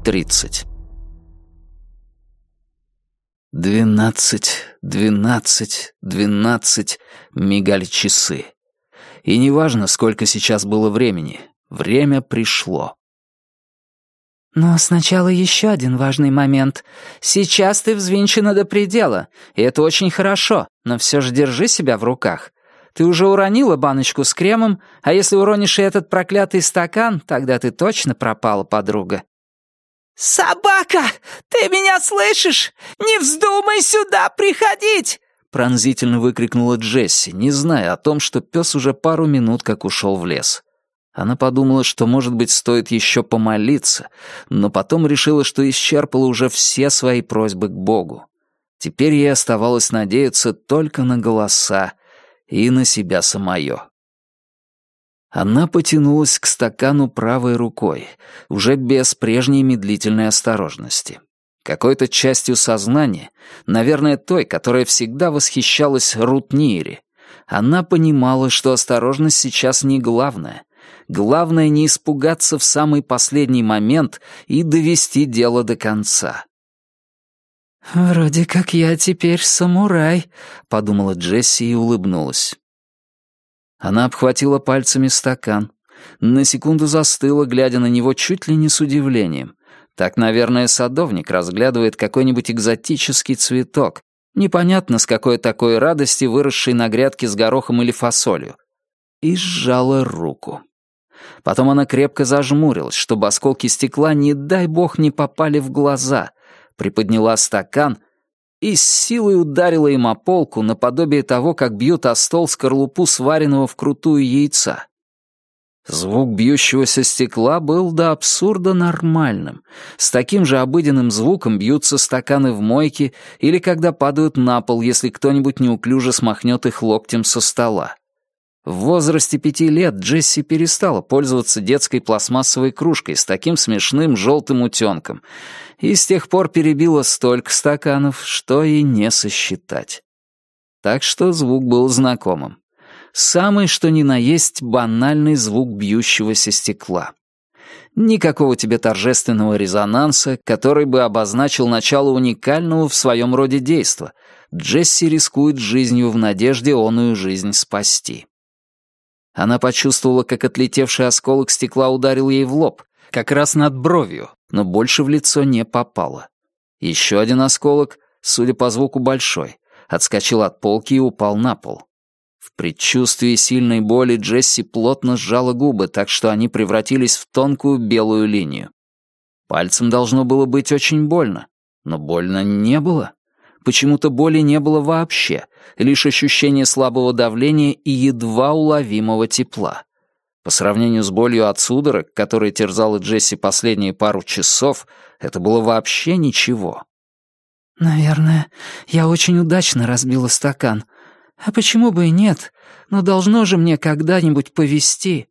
12:30. 12, 12, 12 мигали часы. И неважно, сколько сейчас было времени, время пришло. Но сначала еще один важный момент. Сейчас ты взвинчена до предела, и это очень хорошо, но все же держи себя в руках. Ты уже уронила баночку с кремом, а если уронишь и этот проклятый стакан, тогда ты точно пропала, подруга. «Собака! Ты меня слышишь? Не вздумай сюда приходить!» Пронзительно выкрикнула Джесси, не зная о том, что пес уже пару минут как ушел в лес. Она подумала, что, может быть, стоит еще помолиться, но потом решила, что исчерпала уже все свои просьбы к Богу. Теперь ей оставалось надеяться только на голоса и на себя самое. Она потянулась к стакану правой рукой, уже без прежней медлительной осторожности. Какой-то частью сознания, наверное, той, которая всегда восхищалась Рут Ниери, она понимала, что осторожность сейчас не главное. Главное не испугаться в самый последний момент и довести дело до конца. «Вроде как я теперь самурай», — подумала Джесси и улыбнулась. Она обхватила пальцами стакан, на секунду застыла, глядя на него чуть ли не с удивлением. Так, наверное, садовник разглядывает какой-нибудь экзотический цветок, непонятно с какой такой радости, выросшей на грядке с горохом или фасолью. И сжала руку. Потом она крепко зажмурилась, чтобы осколки стекла, не дай бог, не попали в глаза, приподняла стакан и с силой ударила им о полку наподобие того, как бьют о стол скорлупу сваренного вкрутую яйца. Звук бьющегося стекла был до абсурда нормальным. С таким же обыденным звуком бьются стаканы в мойке или когда падают на пол, если кто-нибудь неуклюже смахнет их локтем со стола. В возрасте 5 лет Джесси перестала пользоваться детской пластмассовой кружкой с таким смешным желтым утенком и с тех пор перебила столько стаканов, что и не сосчитать. Так что звук был знакомым. Самый что ни на есть банальный звук бьющегося стекла. Никакого тебе торжественного резонанса, который бы обозначил начало уникального в своем роде действа. Джесси рискует жизнью в надежде оную жизнь спасти. Она почувствовала, как отлетевший осколок стекла ударил ей в лоб, как раз над бровью, но больше в лицо не попало. Еще один осколок, судя по звуку большой, отскочил от полки и упал на пол. В предчувствии сильной боли Джесси плотно сжала губы, так что они превратились в тонкую белую линию. Пальцем должно было быть очень больно, но больно не было. Почему-то боли не было вообще, лишь ощущение слабого давления и едва уловимого тепла. По сравнению с болью от судорог, которая терзала Джесси последние пару часов, это было вообще ничего. «Наверное, я очень удачно разбила стакан. А почему бы и нет? Но должно же мне когда-нибудь повезти».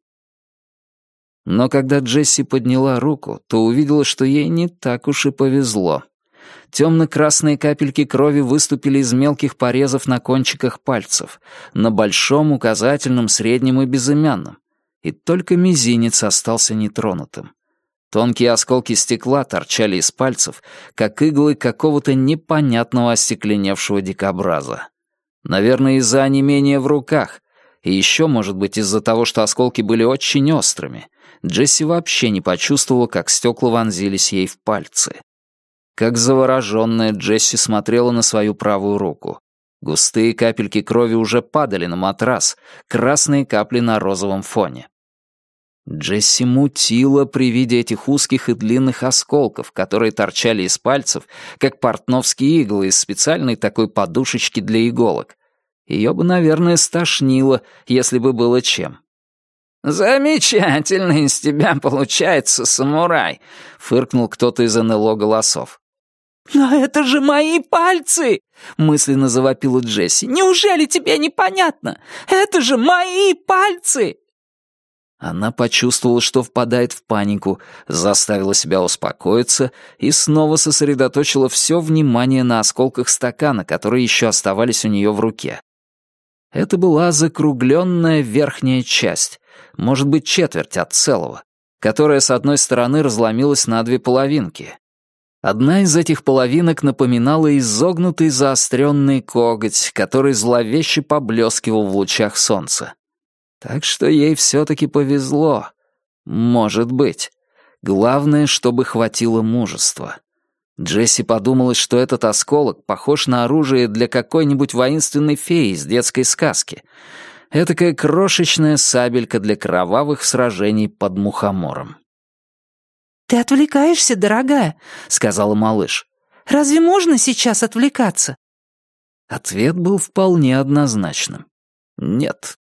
Но когда Джесси подняла руку, то увидела, что ей не так уж и повезло. Темно-красные капельки крови выступили из мелких порезов на кончиках пальцев, на большом, указательном, среднем и безымянном. И только мизинец остался нетронутым. Тонкие осколки стекла торчали из пальцев, как иглы какого-то непонятного остекленевшего дикобраза. Наверное, из-за онемения в руках. И еще, может быть, из-за того, что осколки были очень острыми. Джесси вообще не почувствовала, как стекла вонзились ей в пальцы. Как завороженная, Джесси смотрела на свою правую руку. Густые капельки крови уже падали на матрас, красные капли на розовом фоне. Джесси мутила при виде этих узких и длинных осколков, которые торчали из пальцев, как портновские иглы из специальной такой подушечки для иголок. Ее бы, наверное, стошнило, если бы было чем. «Замечательно из тебя получается, самурай», — фыркнул кто-то из НЛО голосов. «Но это же мои пальцы!» — мысленно завопила Джесси. «Неужели тебе непонятно? Это же мои пальцы!» Она почувствовала, что впадает в панику, заставила себя успокоиться и снова сосредоточила все внимание на осколках стакана, которые еще оставались у нее в руке. Это была закругленная верхняя часть, может быть, четверть от целого. которая с одной стороны разломилась на две половинки. Одна из этих половинок напоминала изогнутый заостренный коготь, который зловеще поблескивал в лучах солнца. Так что ей все-таки повезло. Может быть. Главное, чтобы хватило мужества. Джесси подумалось, что этот осколок похож на оружие для какой-нибудь воинственной феи из детской сказки. Этакая крошечная сабелька для кровавых сражений под мухомором. «Ты отвлекаешься, дорогая», — сказала малыш. «Разве можно сейчас отвлекаться?» Ответ был вполне однозначным. Нет.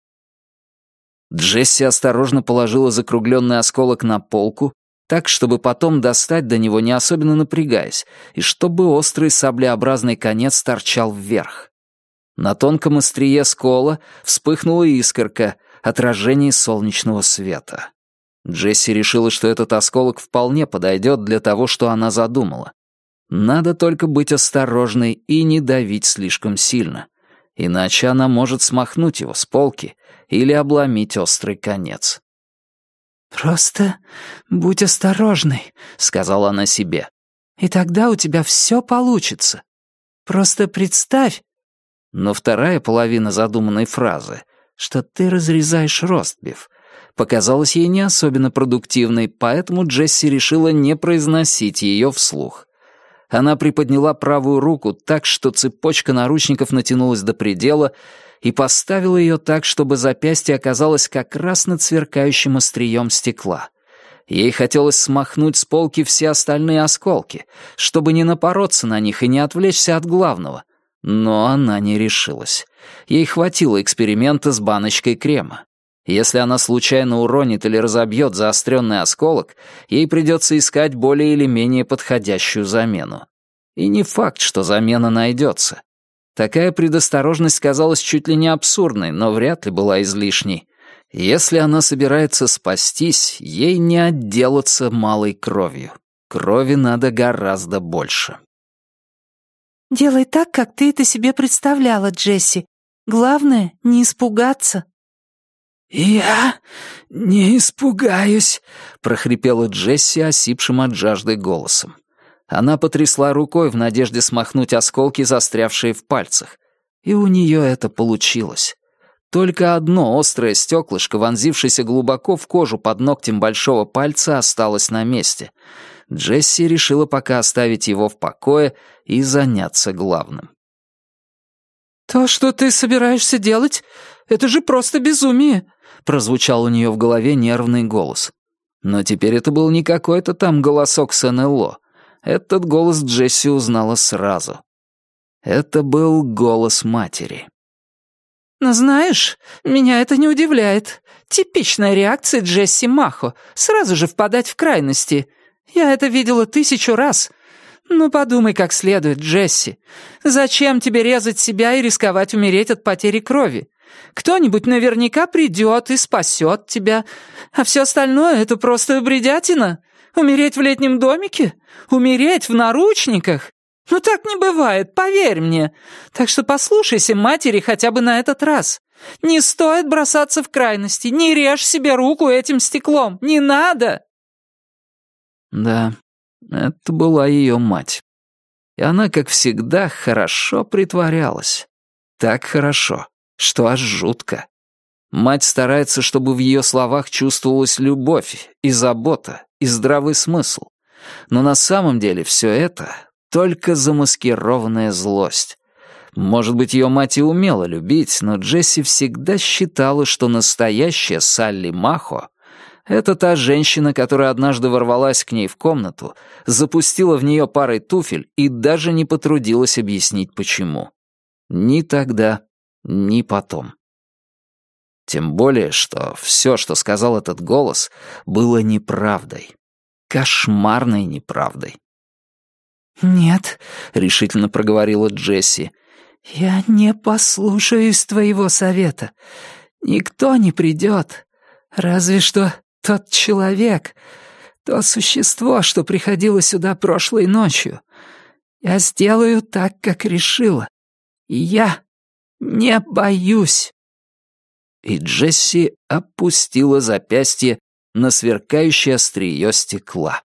Джесси осторожно положила закругленный осколок на полку, так, чтобы потом достать до него, не особенно напрягаясь, и чтобы острый саблеобразный конец торчал вверх. На тонком острие скола вспыхнула искорка, отражение солнечного света. Джесси решила, что этот осколок вполне подойдет для того, что она задумала. Надо только быть осторожной и не давить слишком сильно, иначе она может смахнуть его с полки или обломить острый конец. «Просто будь осторожной», — сказала она себе. «И тогда у тебя все получится. Просто представь...» Но вторая половина задуманной фразы, что ты разрезаешь ростбиф, показалась ей не особенно продуктивной, поэтому Джесси решила не произносить ее вслух. Она приподняла правую руку так, что цепочка наручников натянулась до предела, и поставила ее так, чтобы запястье оказалось как раз над сверкающим острием стекла. Ей хотелось смахнуть с полки все остальные осколки, чтобы не напороться на них и не отвлечься от главного. Но она не решилась. Ей хватило эксперимента с баночкой крема. Если она случайно уронит или разобьет заостренный осколок, ей придется искать более или менее подходящую замену. И не факт, что замена найдется. Такая предосторожность казалась чуть ли не абсурдной, но вряд ли была излишней. Если она собирается спастись, ей не отделаться малой кровью. Крови надо гораздо больше. «Делай так, как ты это себе представляла, Джесси. Главное, не испугаться». «Я не испугаюсь», — прохрипела Джесси осипшим от жажды голосом. Она потрясла рукой в надежде смахнуть осколки, застрявшие в пальцах. И у нее это получилось. Только одно острое стеклышко, вонзившееся глубоко в кожу под ногтем большого пальца, осталось на месте. Джесси решила пока оставить его в покое и заняться главным. «То, что ты собираешься делать, это же просто безумие», — прозвучал у нее в голове нервный голос. Но теперь это был не какой-то там голосок с НЛО. Этот голос Джесси узнала сразу. Это был голос матери. «Но знаешь, меня это не удивляет. Типичная реакция Джесси Махо — сразу же впадать в крайности. Я это видела 1000 раз. Ну подумай как следует, Джесси. Зачем тебе резать себя и рисковать умереть от потери крови? Кто-нибудь наверняка придет и спасет тебя. А все остальное — это просто бредятина. Умереть в летнем домике? Умереть в наручниках? Ну так не бывает, поверь мне. Так что послушайся матери хотя бы на этот раз. Не стоит бросаться в крайности. Не режь себе руку этим стеклом. Не надо!» Да, это была ее мать. И она, как всегда, хорошо притворялась. Так хорошо, что аж жутко. Мать старается, чтобы в ее словах чувствовалась любовь и забота, и здравый смысл. Но на самом деле все это только замаскированная злость. Может быть, ее мать и умела любить, но Джесси всегда считала, что настоящая Салли Махо — это та женщина, которая однажды ворвалась к ней в комнату, запустила в нее парой туфель и даже не потрудилась объяснить, почему. Ни тогда, ни потом. Тем более, что все, что сказал этот голос, было неправдой. Кошмарной неправдой. «Нет», — решительно проговорила Джесси, — «я не послушаюсь твоего совета. Никто не придет. Разве что тот человек, то существо, что приходило сюда прошлой ночью. Я сделаю так, как решила. И я не боюсь». И Джесси опустила запястье на сверкающее острие стекла.